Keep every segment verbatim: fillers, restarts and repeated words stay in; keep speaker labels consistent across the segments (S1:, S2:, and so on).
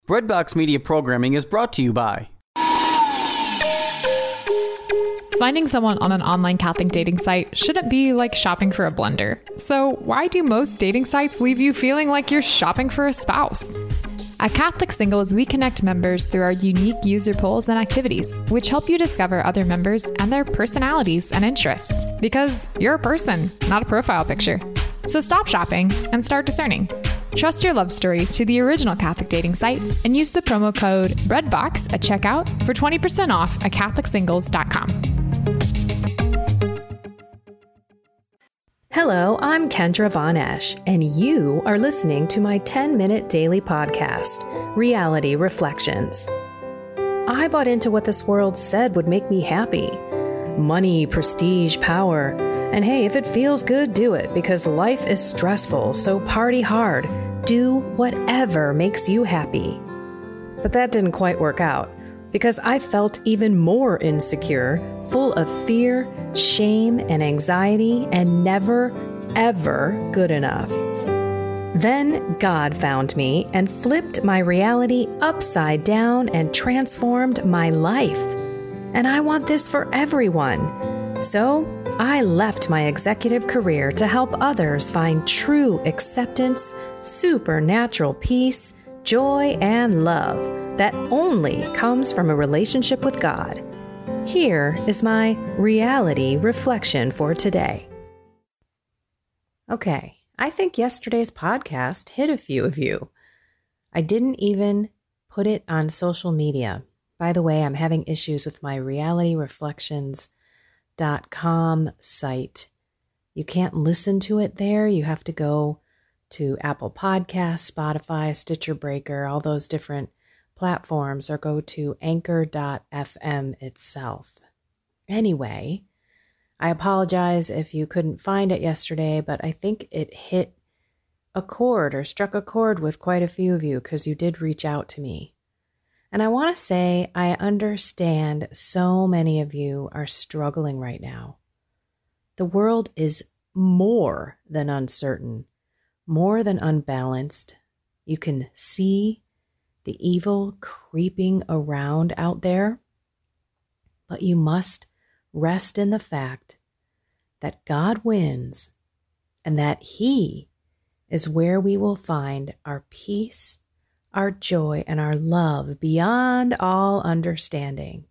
S1: Breadbox Media Programming is brought to you by...
S2: Finding someone on an online Catholic dating site shouldn't be like shopping for a blender. So why do most dating sites leave you feeling like you're shopping for a spouse? At Catholic Singles, we connect members through our unique user polls and activities, which help you discover other members and their personalities and interests. Because you're a person, not a profile picture. So stop shopping and start discerning. Trust your love story to the original Catholic dating site and use the promo code BREADBOX at checkout for twenty percent off at Catholic Singles dot com.
S3: Hello, I'm Kendra Von Esch, and you are listening to my ten-minute daily podcast, Reality Reflections. I bought into what this world said would make me happy. Money, prestige, power. And hey, if it feels good, do it, because life is stressful, so party hard. Do whatever makes you happy. But that didn't quite work out, because I felt even more insecure, full of fear, shame, and anxiety, and never, ever good enough. Then God found me and flipped my reality upside down and transformed my life. And I want this for everyone. So I left my executive career to help others find true acceptance, supernatural peace, joy, and love that only comes from a relationship with God. Here is my reality reflection for today. Okay, I think yesterday's podcast hit a few of you. I didn't even put it on social media. By the way, I'm having issues with my reality reflections dot com site. You can't listen to it there. You have to go to Apple Podcasts, Spotify, Stitcher Breaker, all those different platforms, or go to anchor dot f m itself. Anyway, I apologize if you couldn't find it yesterday, but I think it hit a chord or struck a chord with quite a few of you because you did reach out to me. And I want to say I understand so many of you are struggling right now. The world is more than uncertain, more than unbalanced. You can see the evil creeping around out there, but you must rest in the fact that God wins and that He is where we will find our peace, our joy, and our love beyond all understanding.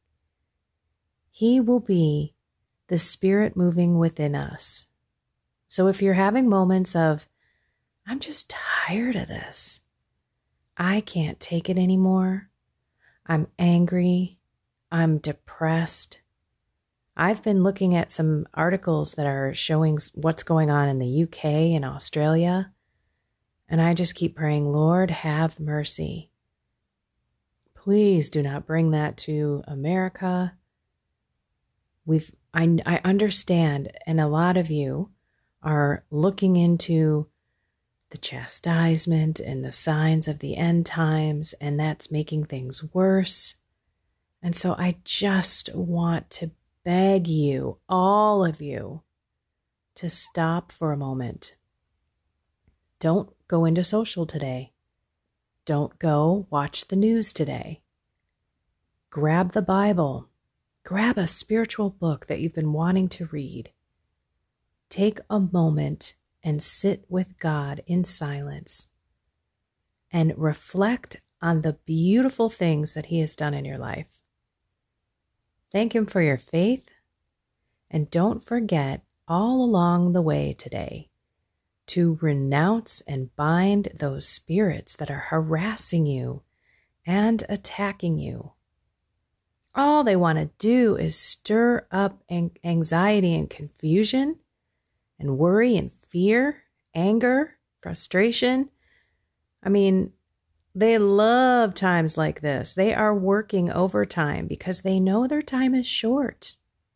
S3: He will be the Spirit moving within us. So if you're having moments of, I'm just tired of this, I can't take it anymore, I'm angry, I'm depressed. I've been looking at some articles that are showing what's going on in the U K and Australia, and I just keep praying, Lord, have mercy. Please do not bring that to America. We've, I, I understand, and a lot of you are looking into the chastisement and the signs of the end times, and that's making things worse. And so I just want to beg you, all of you, to stop for a moment. Don't go into social today. Don't go watch the news today. Grab the Bible. Grab a spiritual book that you've been wanting to read. Take a moment and sit with God in silence and reflect on the beautiful things that He has done in your life. Thank Him for your faith, and don't forget all along the way today to renounce and bind those spirits that are harassing you and attacking you. All they want to do is stir up anxiety and confusion and worry and fear, anger, frustration. I mean, they love times like this. They are working overtime because they know their time is short.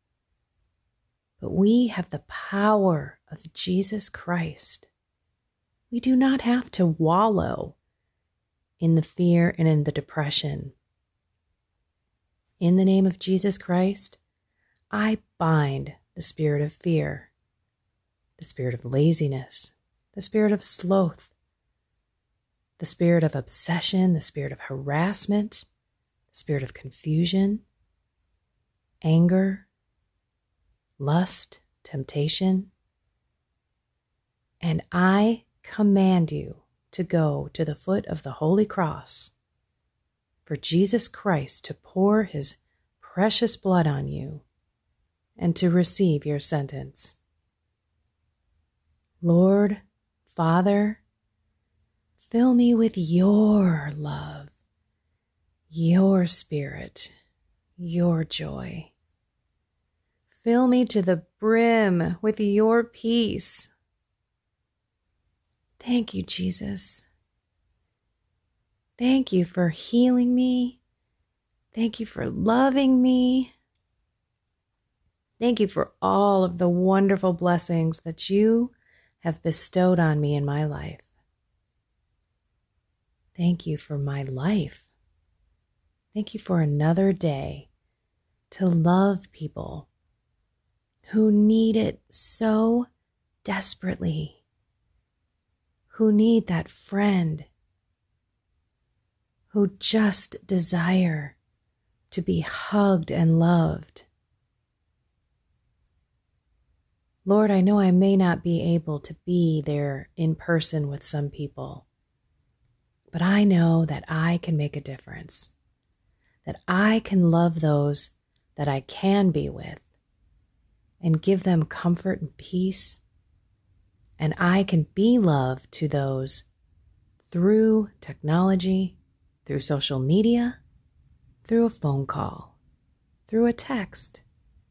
S3: But we have the power of Jesus Christ. We do not have to wallow in the fear and in the depression. In the name of Jesus Christ, I bind the spirit of fear, the spirit of laziness, the spirit of sloth, the spirit of obsession, the spirit of harassment, the spirit of confusion, anger, lust, temptation. And I command you to go to the foot of the holy cross for Jesus Christ to pour his precious blood on you and to receive your sentence. Lord, Father, fill me with your love, your spirit, your joy. Fill me to the brim with your peace. Thank you, Jesus. Thank you for healing me. Thank you for loving me. Thank you for all of the wonderful blessings that you have bestowed on me in my life. Thank you for my life. Thank you for another day to love people who need it so desperately, who need that friend, who just desire to be hugged and loved. Lord, I know I may not be able to be there in person with some people, but I know that I can make a difference, that I can love those that I can be with and give them comfort and peace, and I can be love to those through technology, through social media, through a phone call, through a text.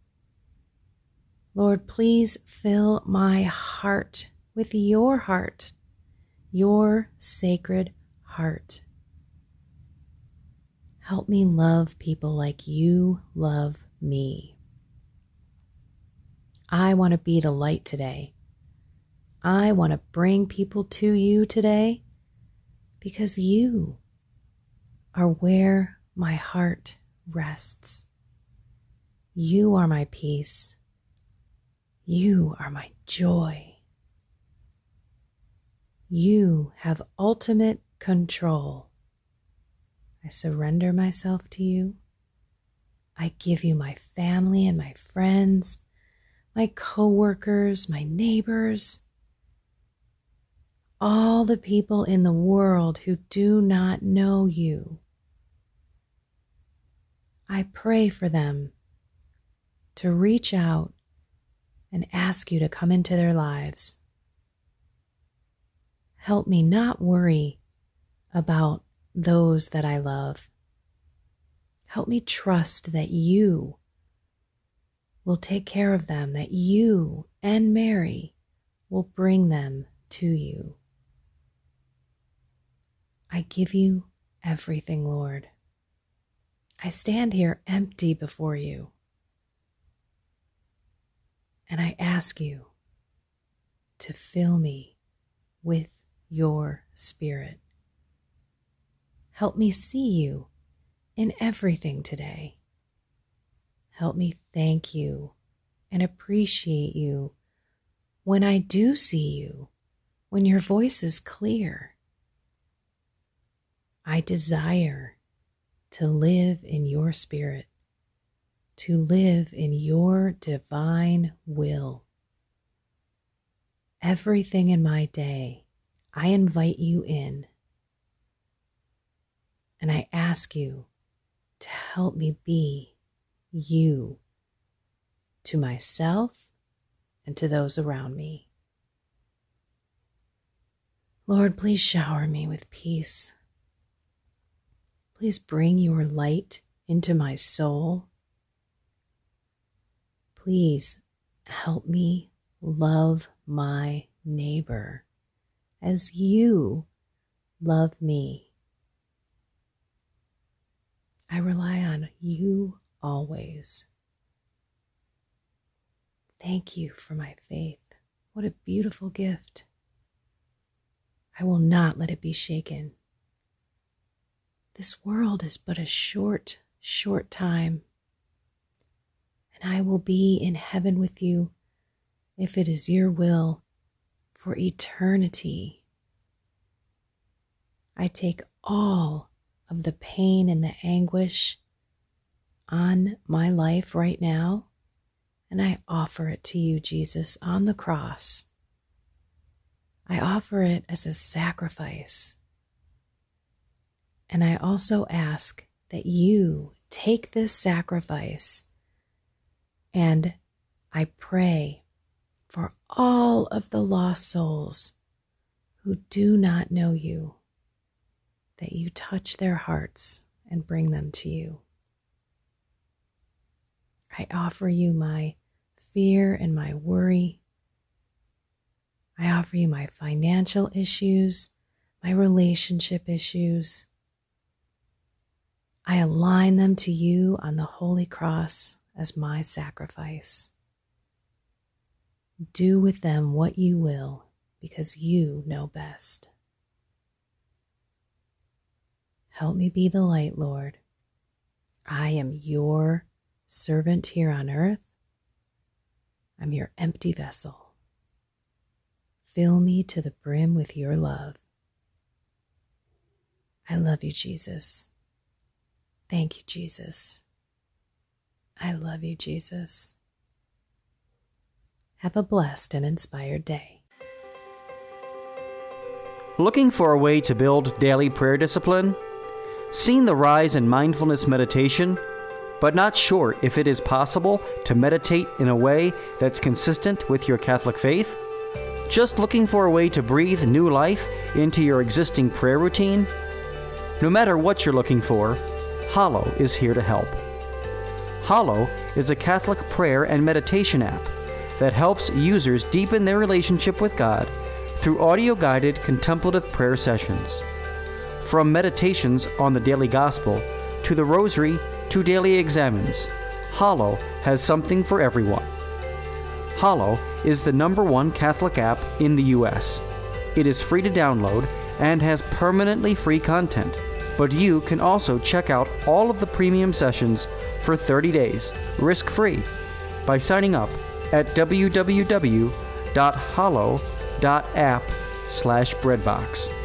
S3: Lord, please fill my heart with your heart, your sacred heart. Help me love people like you love me. I want to be the light today. I want to bring people to you today because you are where my heart rests. You are my peace. You are my joy. You have ultimate control. I surrender myself to you. I give you my family and my friends, my coworkers, my neighbors, all the people in the world who do not know you. I pray for them to reach out and ask you to come into their lives. Help me not worry about those that I love. Help me trust that you will take care of them, that you and Mary will bring them to you. I give you everything, Lord. I stand here empty before you, and I ask you to fill me with your Spirit. Help me see you in everything today. Help me thank you and appreciate you when I do see you, when your voice is clear. I desire to live in your Spirit, to live in your divine will. Everything in my day, I invite you in, and I ask you to help me be you to myself and to those around me. Lord, please shower me with peace. Please bring your light into my soul. Please help me love my neighbor as you love me. I rely on you always. Thank you for my faith. What a beautiful gift. I will not let it be shaken. This world is but a short, short time, and I will be in heaven with you, if it is your will, for eternity. I take all of the pain and the anguish on my life right now, and I offer it to you, Jesus, on the cross. I offer it as a sacrifice. And I also ask that you take this sacrifice, and I pray for all of the lost souls who do not know you, that you touch their hearts and bring them to you. I offer you my fear and my worry. I offer you my financial issues, my relationship issues. I align them to you on the holy cross as my sacrifice. Do with them what you will, because you know best. Help me be the light, Lord. I am your servant here on earth. I'm your empty vessel. Fill me to the brim with your love. I love you, Jesus. Thank you, Jesus. I love you, Jesus. Have a blessed and inspired day.
S1: Looking for a way to build daily prayer discipline? Seen the rise in mindfulness meditation, but not sure if it is possible to meditate in a way that's consistent with your Catholic faith? Just looking for a way to breathe new life into your existing prayer routine? No matter what you're looking for, Hallow is here to help. Hallow is a Catholic prayer and meditation app that helps users deepen their relationship with God through audio-guided contemplative prayer sessions. From meditations on the daily gospel to the rosary to daily examens, Hallow has something for everyone. Hallow is the number one Catholic app in the U S. It is free to download and has permanently free content, but you can also check out all of the premium sessions for thirty days, risk-free, by signing up at www.hallow.app slash breadbox.